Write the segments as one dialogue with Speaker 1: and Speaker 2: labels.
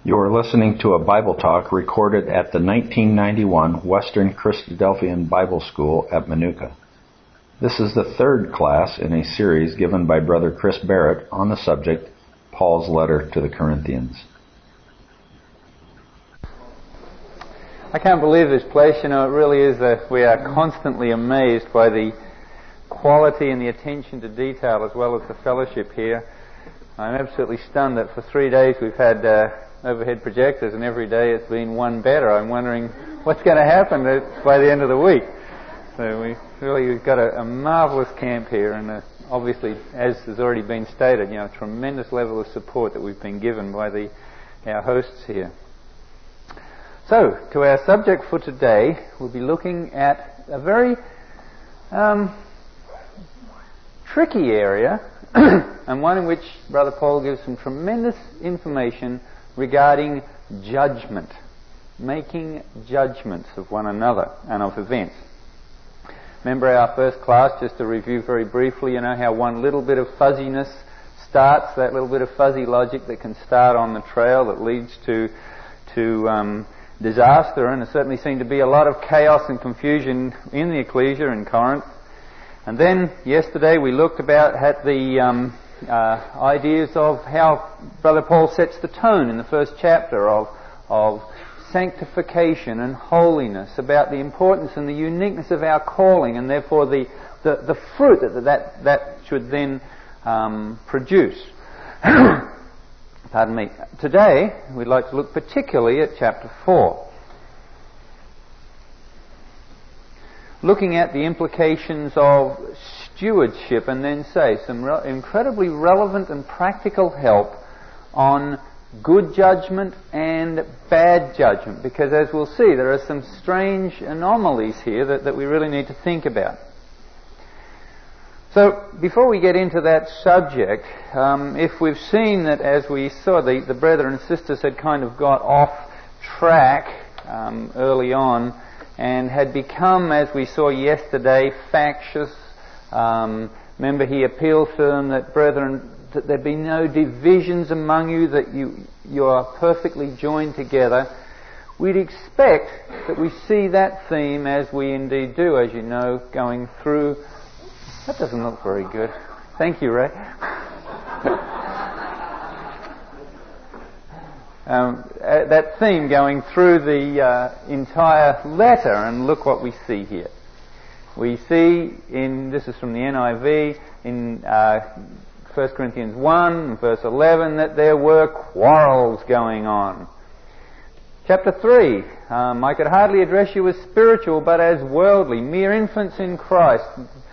Speaker 1: You are listening to a Bible talk recorded at the 1991 Western Christadelphian Bible School at Manuka. This is the third class in a series given by Brother Chris Barrett on the subject, Paul's Letter to the Corinthians.
Speaker 2: I can't believe this place, it really is we are constantly amazed by the quality and the attention to detail as well as the fellowship here. I'm absolutely stunned that for 3 days we've had overhead projectors and every day it's been one better. I'm wondering what's going to happen by the end of the week. So we've got a marvellous camp here, and obviously, as has already been stated, a tremendous level of support that we've been given by our hosts here. So, to our subject for today, we'll be looking at a very tricky area and one in which Brother Paul gives some tremendous information regarding judgment, making judgments of one another and of events. Remember our first class, just to review very briefly, how one little bit of fuzziness starts, that little bit of fuzzy logic that can start on the trail that leads to disaster, and there certainly seemed to be a lot of chaos and confusion in the ecclesia in Corinth. And then yesterday we looked at the ideas of how Brother Paul sets the tone in the first chapter of sanctification and holiness, about the importance and the uniqueness of our calling, and therefore the fruit that should then produce. Pardon me. Today we'd like to look particularly at chapter 4. Looking at the implications of stewardship, and then say some incredibly relevant and practical help on good judgment and bad judgment, because as we'll see, there are some strange anomalies here that we really need to think about. So, before we get into that subject, if we've seen that, as we saw, the brethren and sisters had kind of got off track early on, and had become, as we saw yesterday, factious. Remember, he appealed to them that, brethren, that there be no divisions among you, that you are perfectly joined together. We'd expect that we see that theme, as we indeed do, as you know, going through. That doesn't look very good. Thank you, Ray. That theme going through the entire letter, and look what we see here. We see this is from the NIV, in 1 Corinthians 1, verse 11, that there were quarrels going on. Chapter 3, I could hardly address you as spiritual, but as worldly, mere infants in Christ.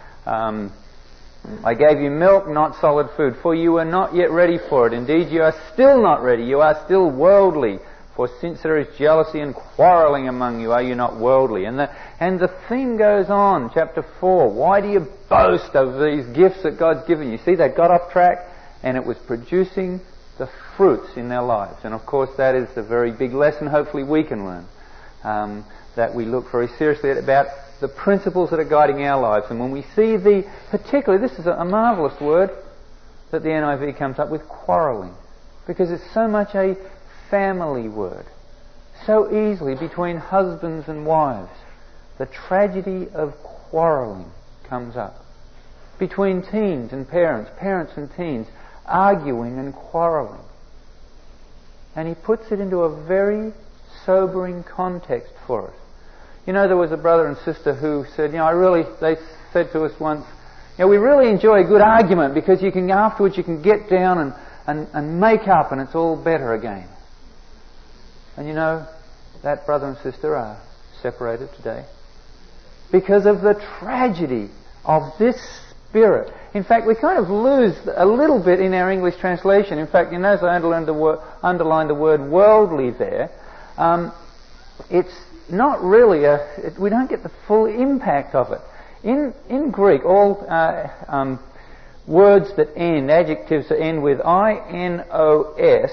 Speaker 2: I gave you milk, not solid food, for you are not yet ready for it. Indeed, you are still not ready. You are still worldly. For since there is jealousy and quarrelling among you, are you not worldly? And the theme goes on, chapter 4. Why do you boast of these gifts that God's given you? See, they got off track, and it was producing the fruits in their lives. And of course, that is a very big lesson, hopefully we can learn, that we look very seriously at about the principles that are guiding our lives. And when we see particularly, this is a marvellous word that the NIV comes up with, quarrelling, because it's so much a family word. So easily between husbands and wives, the tragedy of quarrelling comes up. Between teens and parents and teens, arguing and quarrelling. And he puts it into a very sobering context for us. There was a brother and sister who said, they said to us once, we really enjoy a good argument, because afterwards you can get down and make up, and it's all better again. And that brother and sister are separated today because of the tragedy of this spirit. In fact, we kind of lose a little bit in our English translation. In fact, as I underlined the word worldly there, it's not really we don't get the full impact of it. In Greek, all words that end, adjectives that end with I-N-O-S,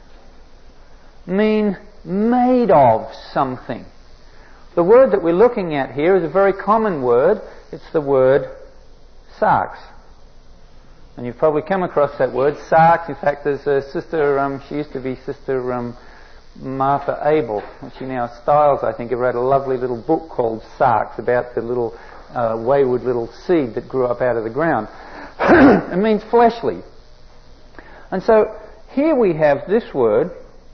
Speaker 2: mean made of something. The word that we're looking at here is a very common word. It's the word sarx. And you've probably come across that word, sarx. In fact, there's a sister, she used to be Sister Martha Abel, which she now styles, I think, wrote a lovely little book called Sarks about the little wayward little seed that grew up out of the ground. It means fleshly. And so here we have this word,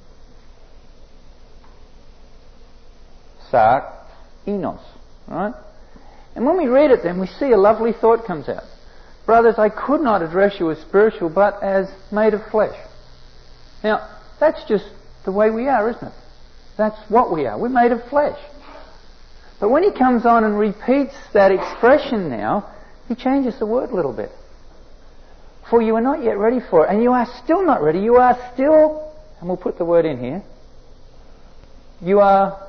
Speaker 2: sark, enos, right? And when we read it then, we see a lovely thought comes out. Brothers, I could not address you as spiritual, but as made of flesh. Now, that's just the way we are, isn't it? That's what we are. We're made of flesh. But when he comes on and repeats that expression now, he changes the word a little bit. For you are not yet ready for it, and you are still not ready. You are still, and we'll put the word in here, you are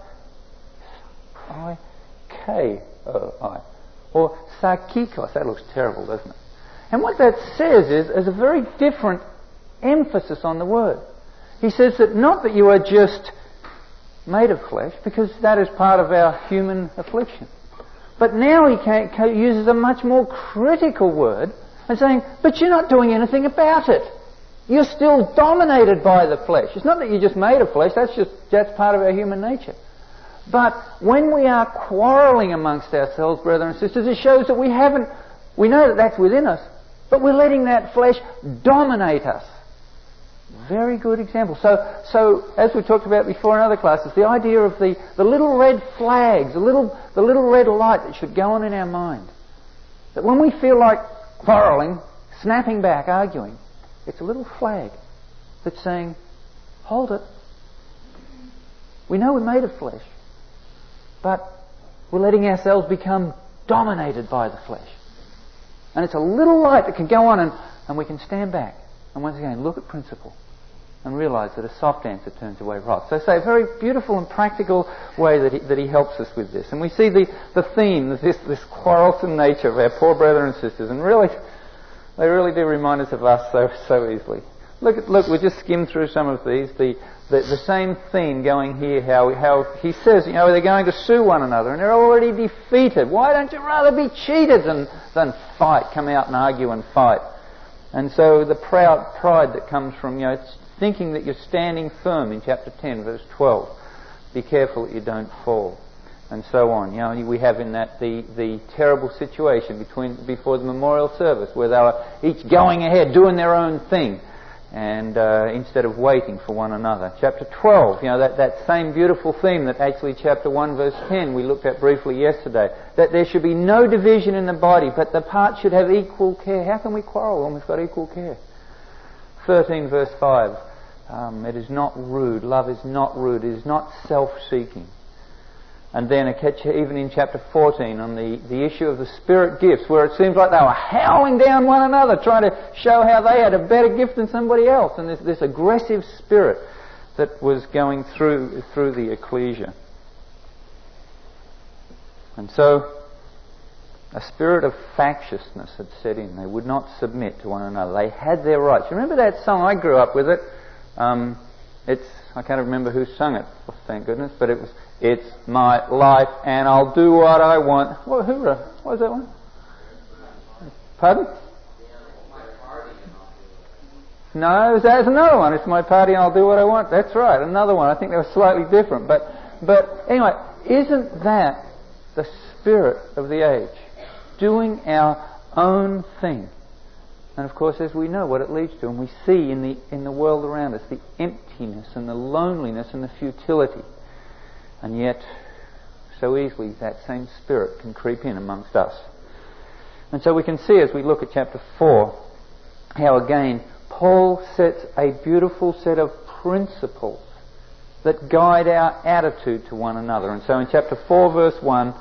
Speaker 2: I-K-O-I, or sarkikos. That looks terrible, doesn't it? And what that says is a very different emphasis on the word. He says that not that you are just made of flesh, because that is part of our human affliction. But now he uses a much more critical word and saying, but you're not doing anything about it. You're still dominated by the flesh. It's not that you're just made of flesh, that's part of our human nature. But when we are quarrelling amongst ourselves, brothers and sisters, it shows that we know that that's within us, but we're letting that flesh dominate us. Very good example. So as we talked about before in other classes, the idea of the little red flags, the little red light that should go on in our mind. That when we feel like quarrelling, snapping back, arguing, it's a little flag that's saying, hold it. We know we're made of flesh, but we're letting ourselves become dominated by the flesh. And it's a little light that can go on and we can stand back and once again look at principle and realise that a soft answer turns away wrath. So say a very beautiful and practical way that he helps us with this. And we see the theme, this quarrelsome nature of our poor brothers and sisters, and really, they really do remind us of us so easily. Look, we just skimmed through some of these. The same theme going here, how he says, they're going to sue one another and they're already defeated. Why don't you rather be cheated than fight, come out and argue and fight? And so the pride that comes from, it's thinking that you're standing firm in chapter 10, verse 12. Be careful that you don't fall. And so on. We have in that the terrible situation before the memorial service where they were each going ahead, doing their own thing, and instead of waiting for one another. Chapter 12, that same beautiful theme that actually chapter 1 verse 10 we looked at briefly yesterday, that there should be no division in the body, but the parts should have equal care. How can we quarrel when we've got equal care? 13 verse 5, it is not rude, love is not rude, it is not self-seeking. And then even in chapter 14 on the issue of the spirit gifts, where it seems like they were howling down one another, trying to show how they had a better gift than somebody else, and this aggressive spirit that was going through the ecclesia. And so a spirit of factiousness had set in. They would not submit to one another. They had their rights. You remember that song? I grew up with it. I can't remember who sung it, thank goodness, but it was, it's my life and I'll do what I want. What was that one? Pardon? No, there's another one. It's my party and I'll do what I want. That's right, another one. I think they were slightly different. But anyway, isn't that the spirit of the age? Doing our own thing. And of course, as we know what it leads to, and we see in the world around us, the emptiness and the loneliness and the futility. And yet, so easily that same spirit can creep in amongst us. And so we can see as we look at chapter 4, how again, Paul sets a beautiful set of principles that guide our attitude to one another. And so in chapter 4, verse 1,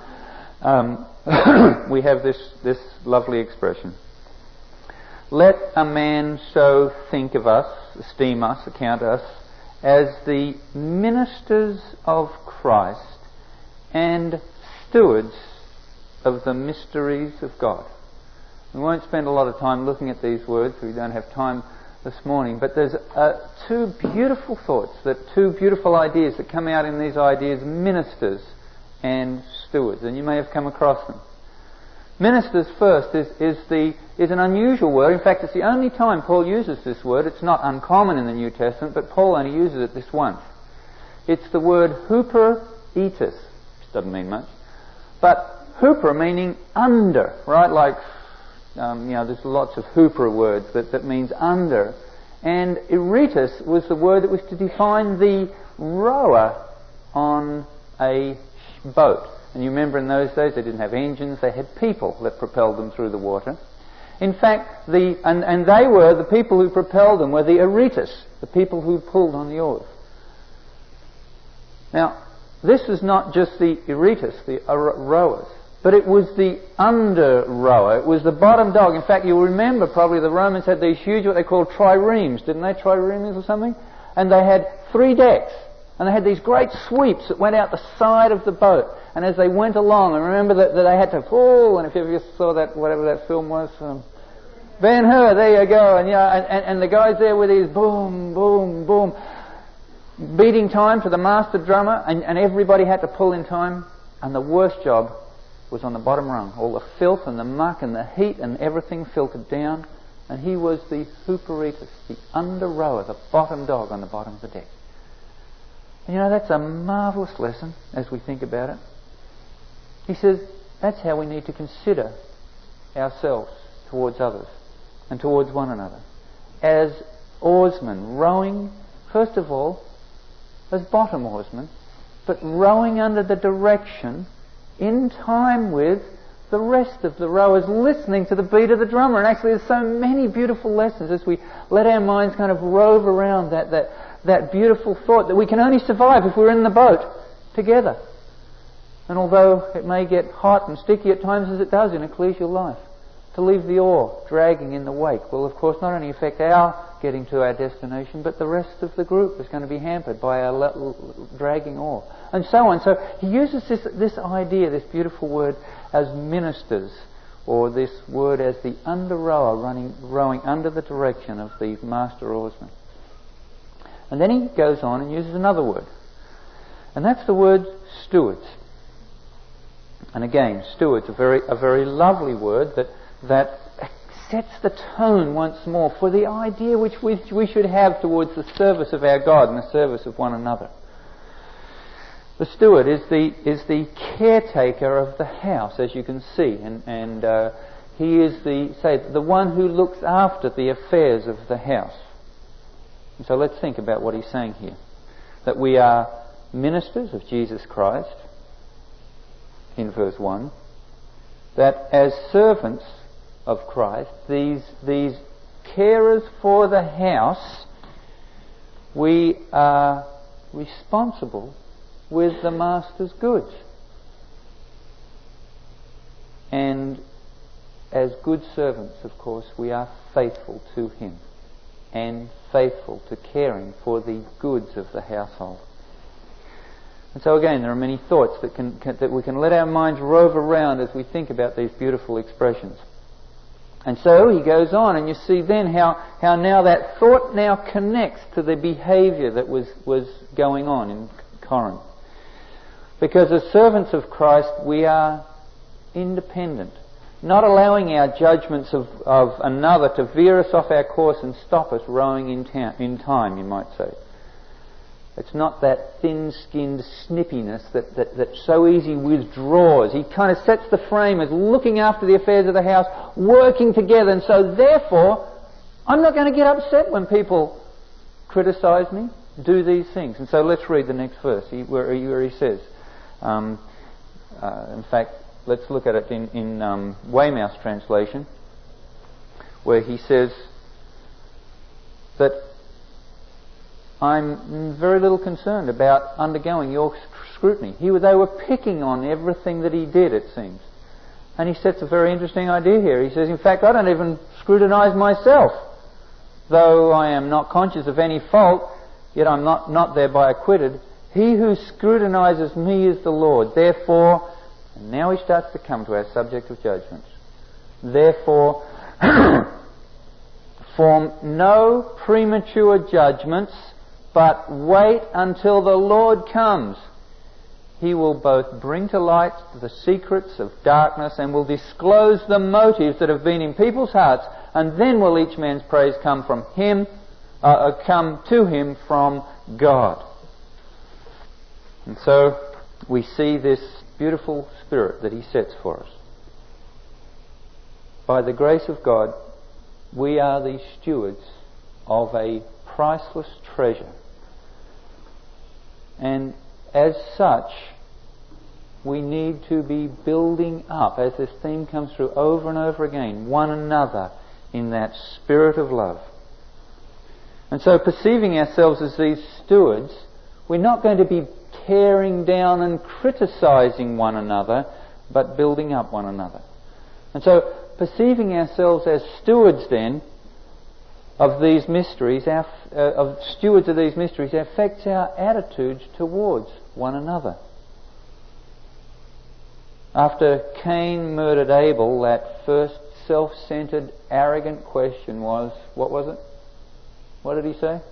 Speaker 2: we have this lovely expression. Let a man so think of us, esteem us, account us, as the ministers of Christ and stewards of the mysteries of God. We won't spend a lot of time looking at these words, we don't have time this morning, but there's two beautiful thoughts, two beautiful ideas that come out in these ideas, ministers and stewards, and you may have come across them. Ministers first is an unusual word. In fact, it's the only time Paul uses this word. It's not uncommon in the New Testament, but Paul only uses it this once. It's the word huperetus, which doesn't mean much. But huper meaning under, right? Like, there's lots of huper words that means under. And eretus was the word that was to define the rower on a boat. And you remember in those days they didn't have engines, they had people that propelled them through the water. In fact, and they were, the people who propelled them were the eretus, the people who pulled on the oars. Now, this is not just the eretus, the rowers, but it was the under rower. It was the bottom dog. In fact, you'll remember probably the Romans had these huge, what they called triremes, didn't they? Triremes or something? And they had 3 decks. And they had these great sweeps that went out the side of the boat. And as they went along, and remember that they had to pull, and if you ever saw that, whatever that film was, Ben-Hur, there you go. And the guys there with these boom, boom, boom, beating time to the master drummer, and everybody had to pull in time. And the worst job was on the bottom rung. All the filth and the muck and the heat and everything filtered down. And he was the huperetus, the under rower, the bottom dog on the bottom of the deck. And that's a marvellous lesson as we think about it. He says that's how we need to consider ourselves towards others and towards one another. As oarsmen, rowing, first of all, as bottom oarsmen, but rowing under the direction in time with the rest of the rowers, listening to the beat of the drummer. And actually there's so many beautiful lessons as we let our minds kind of rove around that beautiful thought that we can only survive if we're in the boat together. And although it may get hot and sticky at times as it does in ecclesial life, to leave the oar dragging in the wake will of course not only affect our getting to our destination, but the rest of the group is going to be hampered by our dragging oar. And so on. So he uses this idea, this beautiful word, as ministers, or this word as the under rower rowing under the direction of the master oarsman. And then he goes on and uses another word. And that's the word stewards. And again, stewards, a very lovely word that sets the tone once more for the idea which we should have towards the service of our God and the service of one another. The steward is the caretaker of the house, as you can see, and he is the one who looks after the affairs of the house. And so let's think about what he's saying here. That we are ministers of Jesus Christ, in verse 1. That as servants of Christ, these carers for the house, we are responsible with the master's goods. And as good servants, of course, we are faithful to him and faithful to caring for the goods of the household. And so again, there are many thoughts that we can let our minds rove around as we think about these beautiful expressions. And so he goes on, and you see then how now that thought now connects to the behaviour that was going on in Corinth. Because as servants of Christ, we are independent, not allowing our judgments of another to veer us off our course and stop us rowing in time, you might say. It's not that thin-skinned snippiness that so easily withdraws. He kind of sets the frame as looking after the affairs of the house, working together, and so therefore I'm not going to get upset when people criticise me, do these things. And so let's read the next verse where he says, in fact, let's look at it in Weymouth's translation, where he says that I'm very little concerned about undergoing your scrutiny. They were picking on everything that he did, it seems. And he sets a very interesting idea here. He says, in fact, I don't even scrutinise myself. Though I am not conscious of any fault, yet I'm not thereby acquitted. He who scrutinises me is the Lord. Therefore, and now he starts to come to our subject of judgments. Therefore, form no premature judgments, but wait until the Lord comes. He will both bring to light the secrets of darkness and will disclose the motives that have been in people's hearts, and then will each man's praise come to him from God. And so we see this beautiful spirit that he sets for us. By the grace of God, we are the stewards of a priceless treasure. And as such, we need to be building up, as this theme comes through over and over again, one another in that spirit of love. And so perceiving ourselves as these stewards, we're not going to be tearing down and criticizing one another, but building up one another. And so perceiving ourselves as stewards then of these mysteries, of stewards of these mysteries, affects our attitudes towards one another. After Cain murdered Abel, that first self-centered, arrogant question was, what was it? What did he say?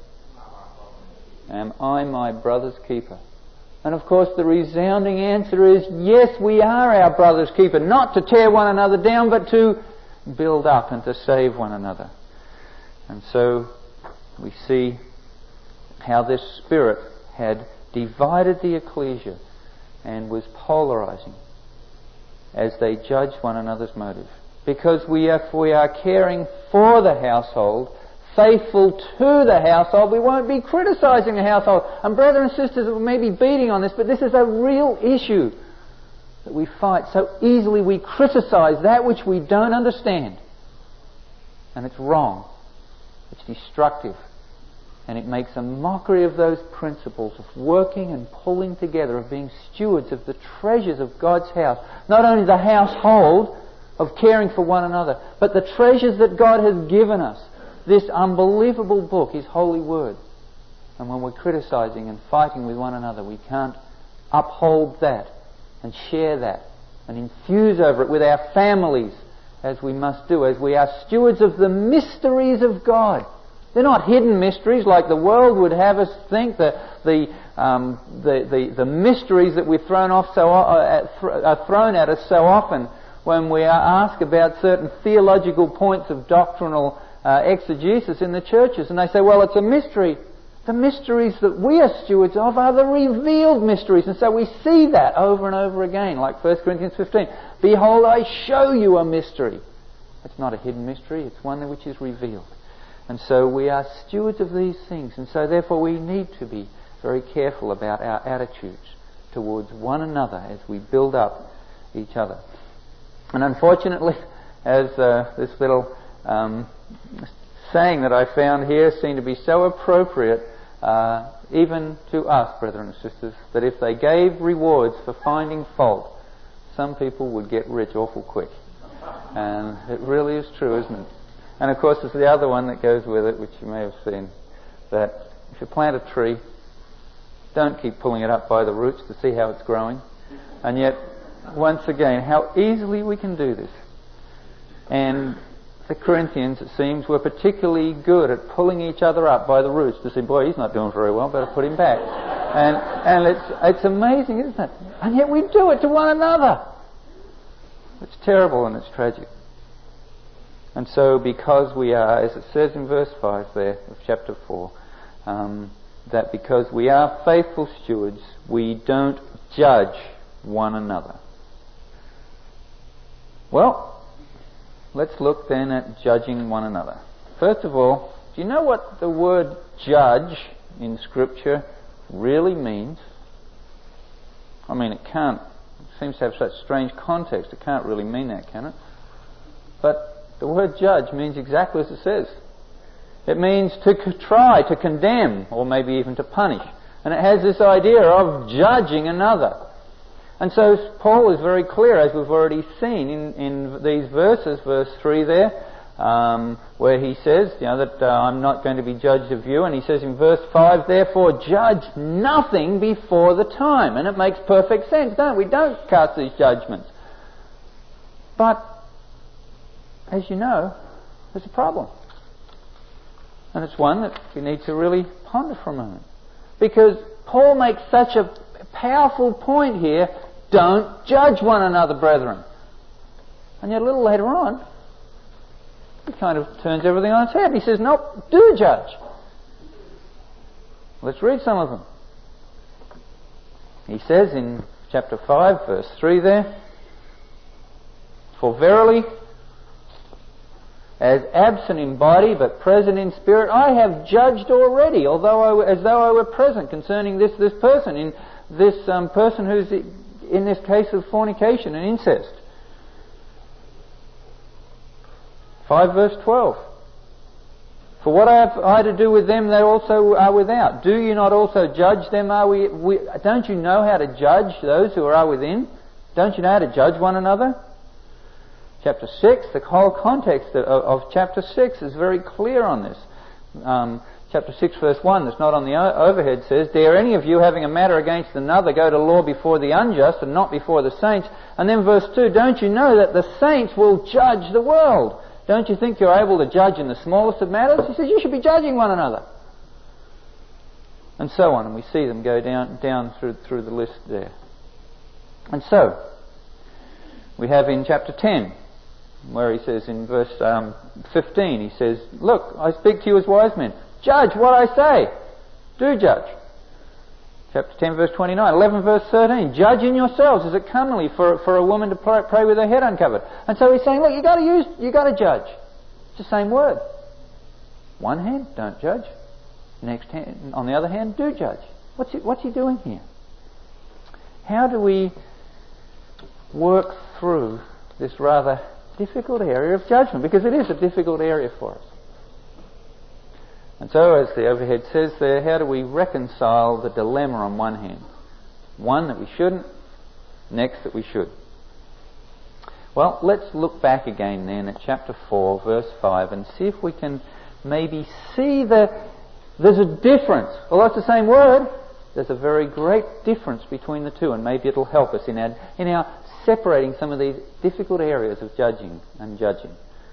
Speaker 2: Am I my brother's keeper? And of course the resounding answer is, yes, we are our brother's keeper. Not to tear one another down, but to build up and to save one another. And so we see how this spirit had divided the ecclesia and was polarizing as they judged one another's motive. Because if we are caring for the household, faithful to the household, we won't be criticizing the household. And brothers and sisters may be beating on this, but this is a real issue that we fight so easily. We criticize that which we don't understand. And it's wrong. It's destructive. And it makes a mockery of those principles of working and pulling together, of being stewards of the treasures of God's house. Not only the household of caring for one another, but the treasures that God has given us. This unbelievable book, His holy word. And when we're criticizing and fighting with one another, we can't uphold that and share that and infuse over it with our families, as we must do, as we are stewards of the mysteries of God. They're not hidden mysteries like the world would have us think. The mysteries that we're are thrown at us so often when we are asked about certain theological points of doctrinal exegesis in the churches, and they say, well, it's a mystery. The mysteries that we are stewards of are the revealed mysteries. And so we see that over and over again, like 1 Corinthians 15. Behold, I show you a mystery. It's not a hidden mystery, it's one which is revealed. And so we are stewards of these things, and so therefore we need to be very careful about our attitudes towards one another as we build up each other. And unfortunately, as this little saying that I found here seemed to be so appropriate, even to us, brethren and sisters, that if they gave rewards for finding fault, some people would get rich awful quick. And it really is true, isn't it? And of course there's the other one that goes with it, which you may have seen, that if you plant a tree, don't keep pulling it up by the roots to see how it's growing. And yet, once again, how easily we can do this. And the Corinthians, it seems, were particularly good at pulling each other up by the roots to say, boy, he's not doing very well, better put him back. And it's amazing, isn't it? And yet we do it to one another. It's terrible and it's tragic. And so because we are, as it says in verse 5 there of chapter 4, that because we are faithful stewards, we don't judge one another. Well, let's look then at judging one another. First of all, do you know what the word judge in Scripture really means? I mean, it seems to have such strange context, it can't really mean that, can it? But the word judge means exactly as it says. It means to try, to condemn, or maybe even to punish. And it has this idea of judging another. And so Paul is very clear, as we've already seen in these verses, verse 3 there, where he says, that I'm not going to be judged of you. And he says in verse 5, therefore judge nothing before the time. And it makes perfect sense, don't we? Don't cast these judgments. But, as you know, there's a problem. And it's one that we need to really ponder for a moment. Because Paul makes such a powerful point here, don't judge one another, brethren. And yet a little later on, he kind of turns everything on its head. He says, no, do judge. Let's read some of them. He says in chapter 5, verse 3 there, "For verily, as absent in body but present in spirit, I have judged already, as though I were present, concerning this person, in this person who's in this case of fornication and incest." 5 verse 12. "For what have I to do with them, they also are without. Do you not also judge them? Don't you know how to judge those who are within? Don't you know how to judge one another?" Chapter 6, the whole context of chapter 6 is very clear on this. Chapter 6 verse 1, that's not on the overhead, says, "Dare any of you, having a matter against another, go to law before the unjust and not before the saints?" And then verse 2, "Don't you know that the saints will judge the world? Don't you think you're able to judge in the smallest of matters?" He says you should be judging one another. And so on, and we see them go down through the list there. And so, we have in chapter 10, where he says in verse 15, he says, "Look, I speak to you as wise men. Judge what I say. Do judge." Chapter 10 verse 29. 11 verse 13. "Judge in yourselves. Is it comely for a woman to pray with her head uncovered?" And so he's saying, look, you got to judge. It's the same word. One hand, don't judge. Next hand, on the other hand, do judge. What's he doing here? How do we work through this rather difficult area of judgment? Because it is a difficult area for us. And so, as the overhead says there, how do we reconcile the dilemma on one hand? One, that we shouldn't, next, that we should. Well, let's look back again then at chapter 4, verse 5, and see if we can maybe see there's a difference. Although it's the same word, there's a very great difference between the two, and maybe it'll help us in our separating some of these difficult areas of judging and judging.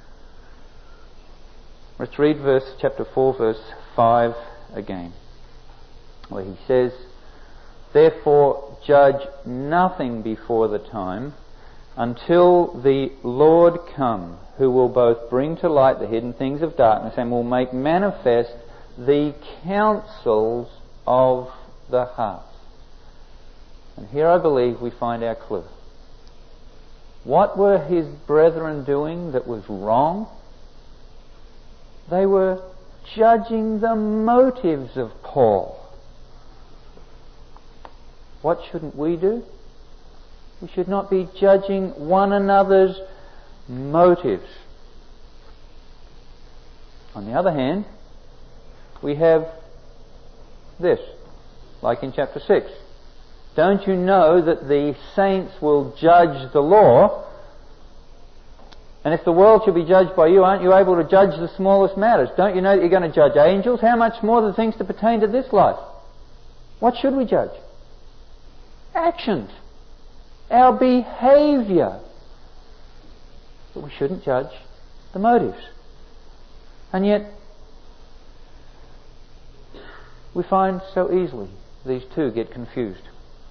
Speaker 2: Let's read chapter 4, verse 5 again, where he says, "Therefore judge nothing before the time, until the Lord come, who will both bring to light the hidden things of darkness and will make manifest the counsels of the heart." And here I believe we find our clue. What were his brethren doing that was wrong? They were judging the motives of Paul. What shouldn't we do? We should not be judging one another's motives. On the other hand, we have this, like in chapter 6. "Don't you know that the saints will judge the law? And if the world should be judged by you, aren't you able to judge the smallest matters? Don't you know that you're going to judge angels? How much more the things that pertain to this life?" What should we judge? Actions. Our behaviour. But we shouldn't judge the motives. And yet, we find so easily these two get confused.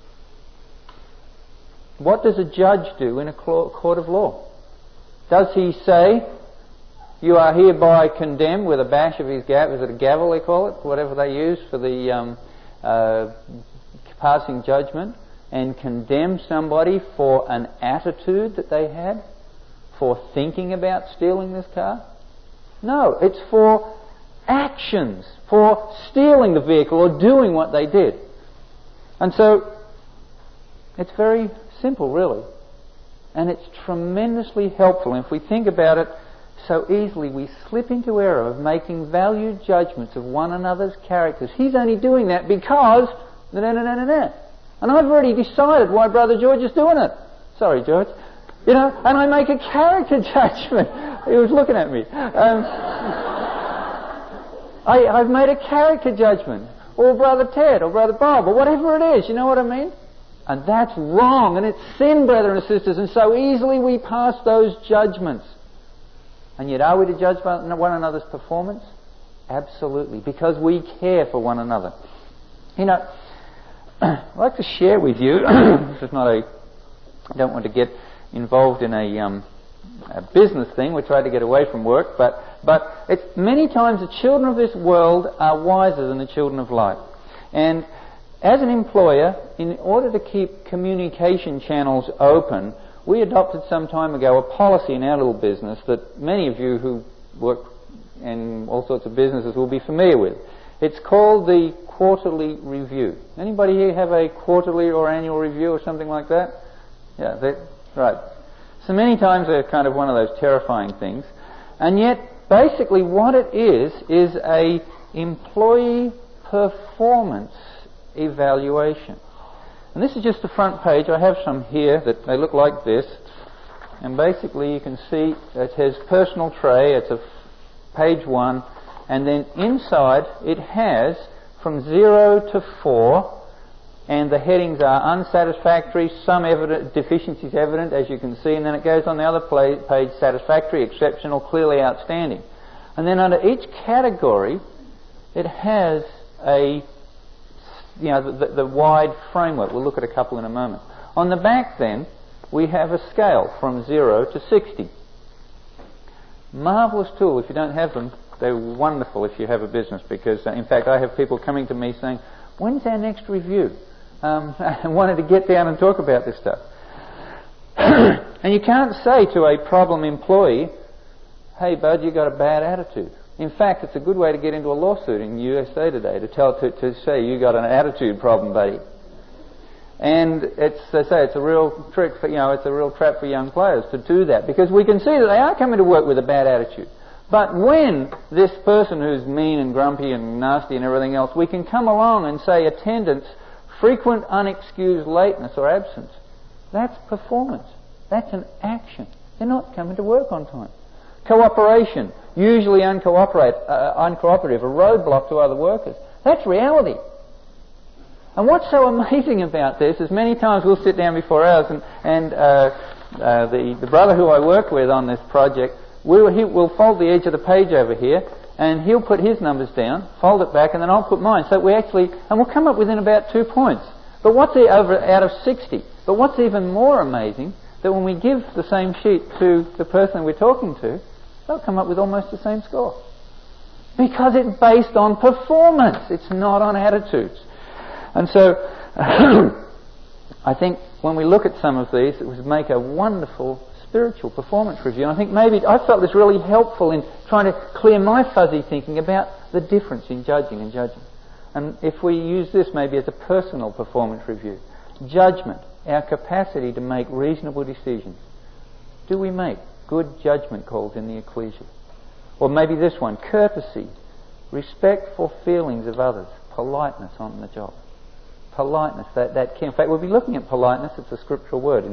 Speaker 2: What does a judge do in a court of law? Does he say, "You are hereby condemned," with a bash of his gavel? Is it a gavel they call it? Whatever they use for the passing judgment, and condemn somebody for an attitude that they had, for thinking about stealing this car? No, it's for actions, for stealing the vehicle or doing what they did. And so, it's very simple, really. And it's tremendously helpful. And if we think about it, so easily we slip into error of making valued judgments of one another's characters. He's only doing that because... And I've already decided why Brother George is doing it. Sorry, George. And I make a character judgment. He was looking at me. I've made a character judgment. Or Brother Ted, or Brother Bob, or whatever it is. You know what I mean? And that's wrong, and it's sin, brethren and sisters, and so easily we pass those judgments. And yet, are we to judge one another's performance? Absolutely, because we care for one another. I'd like to share with you, this is not I don't want to get involved in a business thing, we try to get away from work, but it's many times the children of this world are wiser than the children of light. And as an employer, in order to keep communication channels open, we adopted some time ago a policy in our little business that many of you who work in all sorts of businesses will be familiar with. It's called the quarterly review. Anybody here have a quarterly or annual review or something like that? Yeah, right. So many times they're kind of one of those terrifying things. And yet, basically what it is a employee performance evaluation. And this is just the front page. I have some here that they look like this. And basically you can see it has personal tray. It's a page 1. And then inside it has from 0 to 4. And the headings are unsatisfactory, some deficiencies evident, as you can see. And then it goes on the other page, satisfactory, exceptional, clearly outstanding. And then under each category it has the wide framework. We'll look at a couple in a moment. On the back then, we have a scale from 0 to 60. Marvellous tool. If you don't have them, they're wonderful if you have a business, because in fact I have people coming to me saying, when's our next review? I wanted to get down and talk about this stuff. And you can't say to a problem employee, hey bud, you got a bad attitude. In fact, it's a good way to get into a lawsuit in the USA today, to say you got an attitude problem, buddy. And they say it's a real trick for, it's a real trap for young players to do that, because we can see that they are coming to work with a bad attitude. But when this person who's mean and grumpy and nasty and everything else, we can come along and say attendance, frequent unexcused lateness or absence, that's performance. That's an action. They're not coming to work on time. Cooperation, usually uncooperative, a roadblock to other workers. That's reality. And what's so amazing about this is many times we'll sit down before hours and the brother who I work with on this project, we'll fold the edge of the page over here, and he'll put his numbers down, fold it back, and then I'll put mine. So we'll come up within about 2 points. But out of 60? But what's even more amazing, that when we give the same sheet to the person we're talking to, they'll come up with almost the same score. Because it's based on performance. It's not on attitudes. And so, I think when we look at some of these, it would make a wonderful spiritual performance review. And I think maybe I felt this really helpful in trying to clear my fuzzy thinking about the difference in judging and judging. And if we use this maybe as a personal performance review, judgment, our capacity to make reasonable decisions. Do we make good judgment calls in the ecclesia? Or maybe this one, courtesy, respect for feelings of others, politeness on the job. Politeness, that key. In fact, we'll be looking at politeness. It's a scriptural word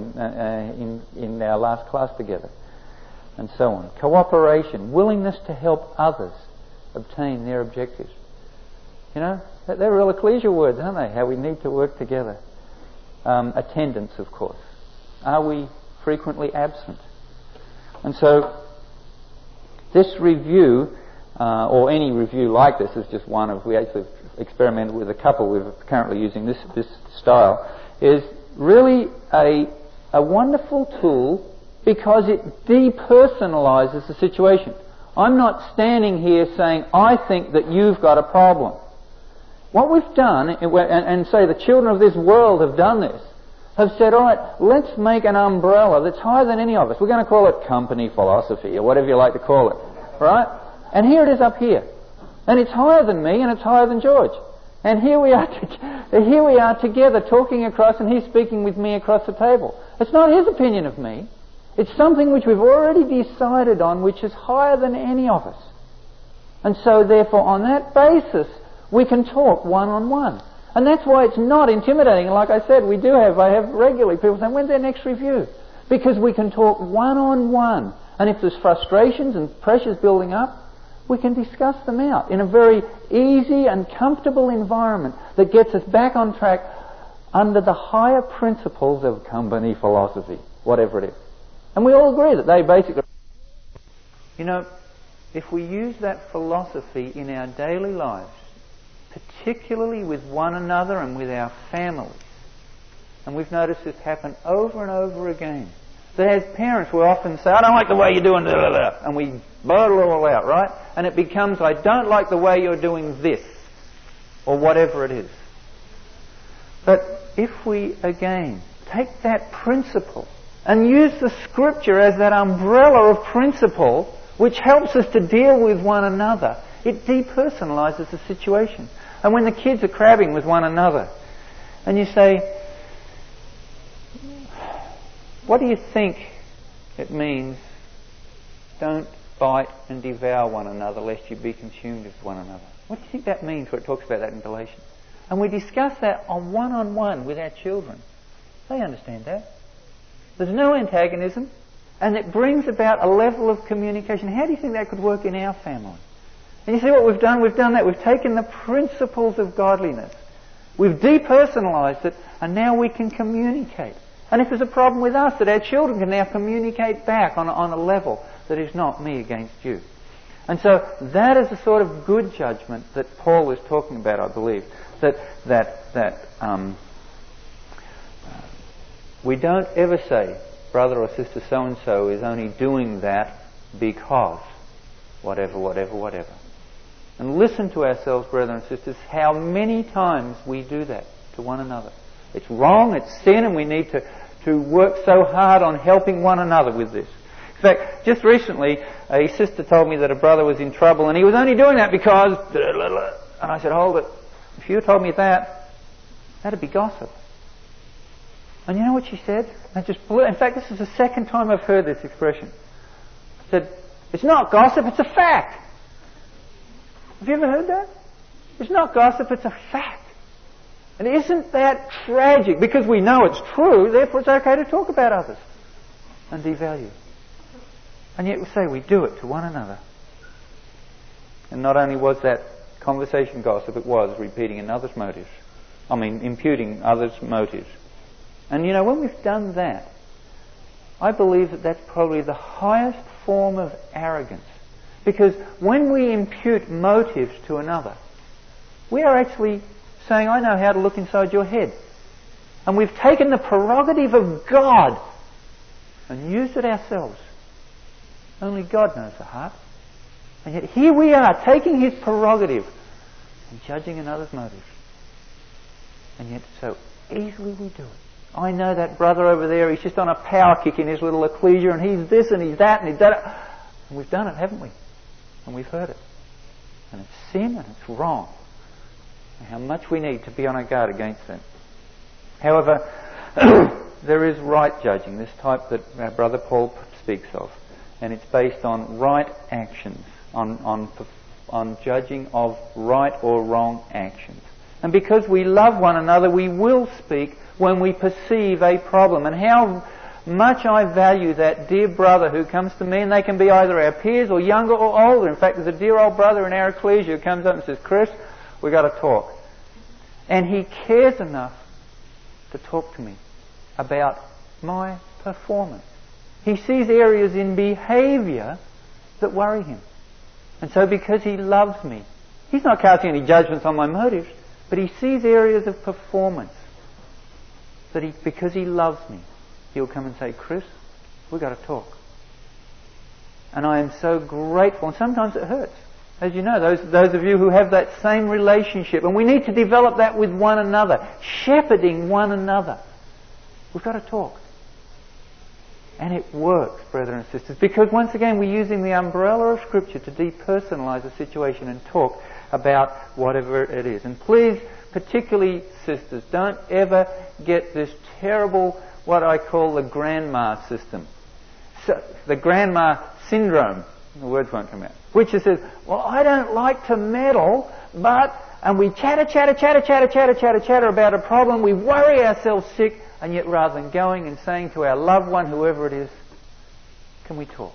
Speaker 2: in our last class together, and so on. Cooperation, willingness to help others obtain their objectives. They're real ecclesial words, aren't they? How we need to work together. Attendance, of course. Are we frequently absent? And so, this review, or any review like this, is just one of. We actually experimented with a couple. We're currently using this style. Is really a wonderful tool because it depersonalizes the situation. I'm not standing here saying, I think that you've got a problem. What we've done, and say the children of this world have done this, have said, all right, let's make an umbrella that's higher than any of us. We're going to call it company philosophy, or whatever you like to call it. Right? And here it is up here. And it's higher than me, and it's higher than George. And here we are together talking across, and he's speaking with me across the table. It's not his opinion of me. It's something which we've already decided on, which is higher than any of us. And so, therefore, on that basis, we can talk one-on-one. And that's why it's not intimidating. Like I said, I have regularly people saying, when's their next review? Because we can talk one-on-one. And if there's frustrations and pressures building up, we can discuss them out in a very easy and comfortable environment that gets us back on track under the higher principles of company philosophy, whatever it is. And we all agree that they basically... if we use that philosophy in our daily lives, particularly with one another and with our families, and we've noticed this happen over and over again, that as parents we often say, I don't like the way you're doing that, and we blurt it all out, right? And it becomes, I don't like the way you're doing this, or whatever it is. But if we, again, take that principle and use the Scripture as that umbrella of principle which helps us to deal with one another, it depersonalizes the situation. And when the kids are crabbing with one another, and you say, what do you think it means? Don't bite and devour one another lest you be consumed with one another. What do you think that means where it talks about that in Galatians? And we discuss that on one-on-one with our children. They understand that. There's no antagonism, and it brings about a level of communication. How do you think that could work in our family? And you see what we've done? We've done that. We've taken the principles of godliness. We've depersonalized it, and now we can communicate. And if there's a problem with us, that our children can now communicate back on a level that is not me against you. And so that is the sort of good judgment that Paul is talking about, I believe. That we don't ever say, brother or sister so-and-so is only doing that because whatever. And listen to ourselves, brethren and sisters, how many times we do that to one another. It's wrong, it's sin, and we need to work so hard on helping one another with this. In fact, just recently, a sister told me that a brother was in trouble and he was only doing that because... And I said, hold it. If you told me that, that'd be gossip. And you know what she said? In fact, this is the second time I've heard this expression. I said, it's not gossip, it's a fact. Have you ever heard that? It's not gossip, it's a fact. And isn't that tragic? Because we know it's true, therefore it's okay to talk about others and devalue. And yet we say we do it to one another. And not only was that conversation gossip, it was repeating another's motives. Imputing others' motives. And you know, when we've done that, I believe that that's probably the highest form of arrogance. Because when we impute motives to another, we are actually saying, I know how to look inside your head. And we've taken the prerogative of God and used it ourselves. Only God knows the heart. And yet here we are, taking His prerogative and judging another's motives. And yet so easily we do it. I know that brother over there, he's just on a power kick in his little ecclesia, and he's this and he's that and he's that. And we've done it, haven't we? And we've heard it. And it's sin and it's wrong. And how much we need to be on our guard against that. However, there is right judging, this type that our brother Paul speaks of. And it's based on right actions, on judging of right or wrong actions. And because we love one another, we will speak when we perceive a problem. And how much I value that dear brother who comes to me, and they can be either our peers or younger or older. In fact, there's a dear old brother in our ecclesia who comes up and says, Chris, we've got to talk. And he cares enough to talk to me about my performance. He sees areas in behaviour that worry him. And so because he loves me, he's not casting any judgments on my motives, but he sees areas of performance that because he loves me, he'll come and say, Chris, we've got to talk. And I am so grateful, and sometimes it hurts. As you know, those of you who have that same relationship, and we need to develop that with one another, shepherding one another. We've got to talk. And it works, brethren and sisters, because once again we're using the umbrella of Scripture to depersonalize the situation and talk about whatever it is. And please, particularly sisters, don't ever get this terrible, what I call the grandma system. So, the grandma syndrome, the words won't come out, which is says, well, I don't like to meddle, but, and we chatter about a problem, we worry ourselves sick, and yet rather than going and saying to our loved one, whoever it is, can we talk?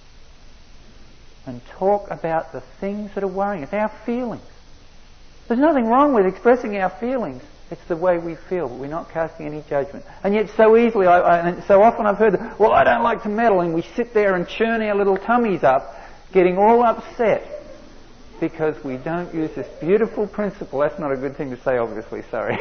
Speaker 2: And talk about the things that are worrying us, our feelings. There's nothing wrong with expressing our feelings. It's the way we feel, but we're not casting any judgment. And yet so easily, and so often I've heard, well, I don't like to meddle, and we sit there and churn our little tummies up, getting all upset because we don't use this beautiful principle. That's not a good thing to say, obviously, sorry.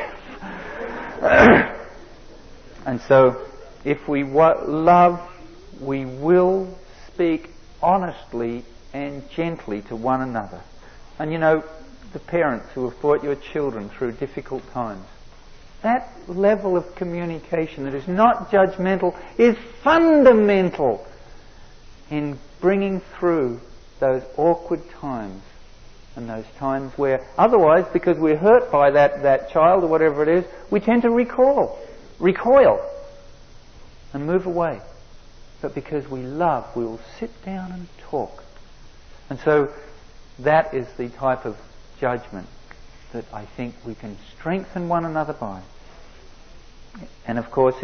Speaker 2: And so, if we love, we will speak honestly and gently to one another. And you know, the parents who have brought your children through difficult times, That level of communication that is not judgmental is fundamental in bringing through those awkward times and those times where otherwise, because we're hurt by that child or whatever it is, we tend to recoil and move away. But because we love, we will sit down and talk. And so that is the type of judgment that I think we can strengthen one another by. And of course,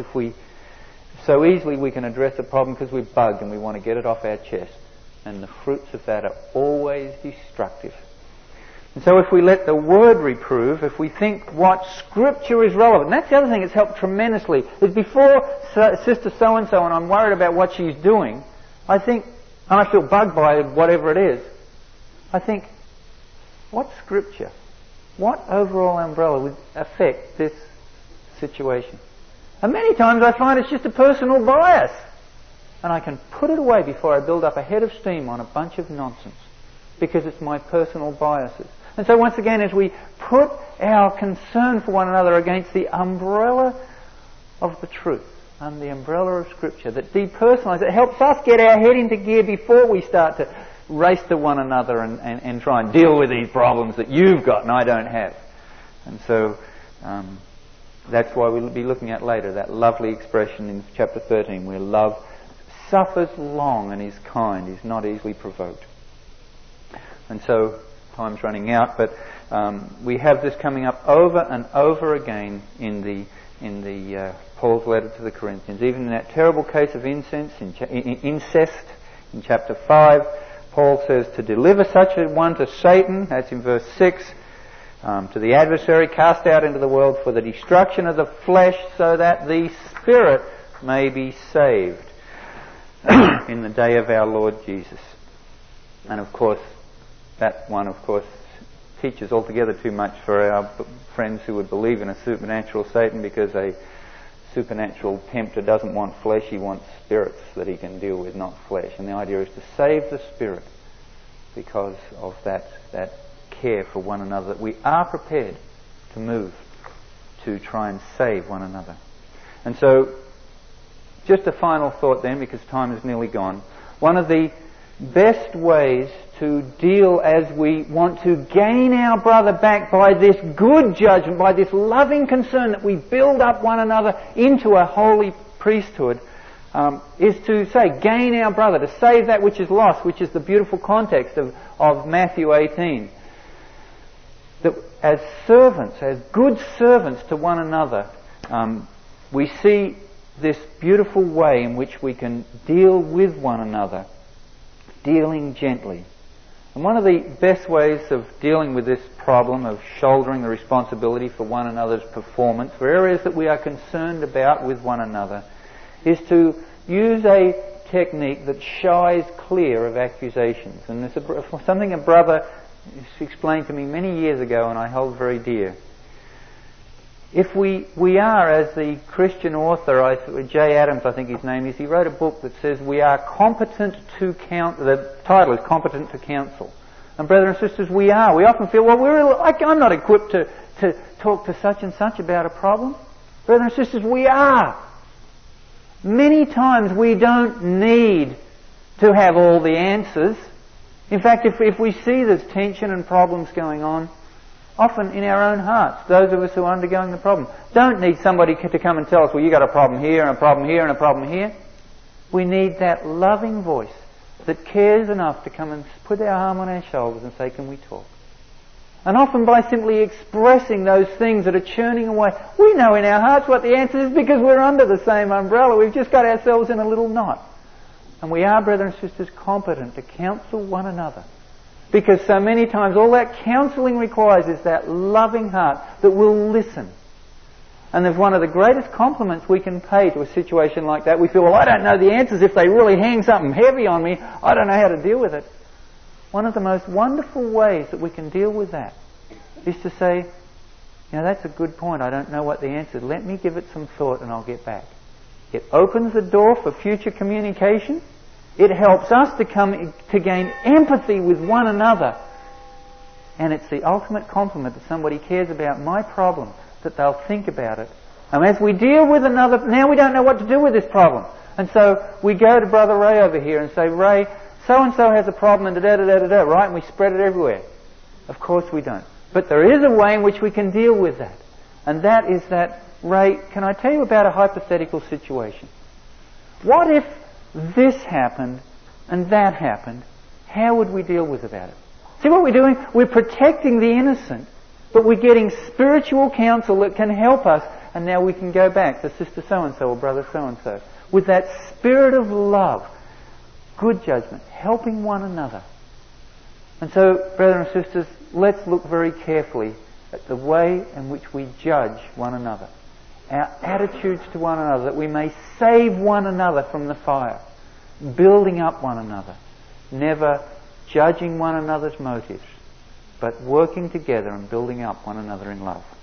Speaker 2: so easily we can address a problem because we're bugged and we want to get it off our chest. And the fruits of that are always destructive. And so if we let the Word reprove, if we think what Scripture is relevant, and that's the other thing that's helped tremendously, is before Sister so-and-so and I'm worried about what she's doing, I think, and I feel bugged by whatever it is, I think, what Scripture, what overall umbrella would affect this situation? And many times I find it's just a personal bias. And I can put it away before I build up a head of steam on a bunch of nonsense. Because it's my personal biases. And so once again, as we put our concern for one another against the umbrella of the truth and the umbrella of Scripture that depersonalizes, it helps us get our head into gear before we start to race to one another and try and deal with these problems that you've got and I don't have. And so that's why we'll be looking at later that lovely expression in chapter 13 where love suffers long and is kind, is not easily provoked. And so, time's running out, but we have this coming up over and over again in the Paul's letter to the Corinthians. Even in that terrible case of incest in chapter 5, Paul says to deliver such a one to Satan, that's in verse 6, to the adversary cast out into the world for the destruction of the flesh so that the spirit may be saved in the day of our Lord Jesus. And of course, that one, of course, teaches altogether too much for our friends who would believe in a supernatural Satan, because a supernatural tempter doesn't want flesh, he wants spirits that he can deal with, not flesh. And the idea is to save the spirit because of that care for one another, that we are prepared to move to try and save one another. And so, just a final thought then, because time is nearly gone. One of the best ways to deal as we want to gain our brother back by this good judgment, by this loving concern that we build up one another into a holy priesthood, is to say, gain our brother, to save that which is lost, which is the beautiful context of Matthew 18. That as servants, as good servants to one another, we see this beautiful way in which we can deal with one another, dealing gently. And one of the best ways of dealing with this problem of shouldering the responsibility for one another's performance, for areas that we are concerned about with one another, is to use a technique that shies clear of accusations. And there's something a brother explained to me many years ago and I hold very dear. If we are, as the Christian author, J. Adams I think his name is, he wrote a book that says we are competent to counsel. The title is Competent to Counsel. And brothers and sisters, we are. We often feel, well, I'm not equipped to talk to such and such about a problem. Brothers and sisters, we are. Many times we don't need to have all the answers. In fact, if we see there's tension and problems going on, often in our own hearts, those of us who are undergoing the problem, don't need somebody to come and tell us, well, you got a problem here and a problem here and a problem here. We need that loving voice that cares enough to come and put our arm on our shoulders and say, can we talk? And often by simply expressing those things that are churning away, we know in our hearts what the answer is because we're under the same umbrella. We've just got ourselves in a little knot. And we are, brothers and sisters, competent to counsel one another. Because so many times all that counselling requires is that loving heart that will listen. And there's one of the greatest compliments we can pay to a situation like that. We feel, well, I don't know the answers. If they really hang something heavy on me, I don't know how to deal with it. One of the most wonderful ways that we can deal with that is to say, that's a good point. I don't know what the answer is. Let me give it some thought and I'll get back. It opens the door for future communication. It helps us to gain empathy with one another. And it's the ultimate compliment that somebody cares about my problem that they'll think about it. And as we deal with another, now we don't know what to do with this problem. And so we go to Brother Ray over here and say, Ray, so-and-so has a problem and da-da-da-da-da, right? And we spread it everywhere. Of course we don't. But there is a way in which we can deal with that. And that is that, Ray, can I tell you about a hypothetical situation? What if this happened and that happened? How would we deal with about it? See what we're doing? We're protecting the innocent, but we're getting spiritual counsel that can help us, and now we can go back to Sister so-and-so or Brother so-and-so with that spirit of love, good judgment, helping one another. And so, brothers and sisters, let's look very carefully at the way in which we judge one another, our attitudes to one another, that we may save one another from the fire, building up one another, never judging one another's motives, but working together and building up one another in love.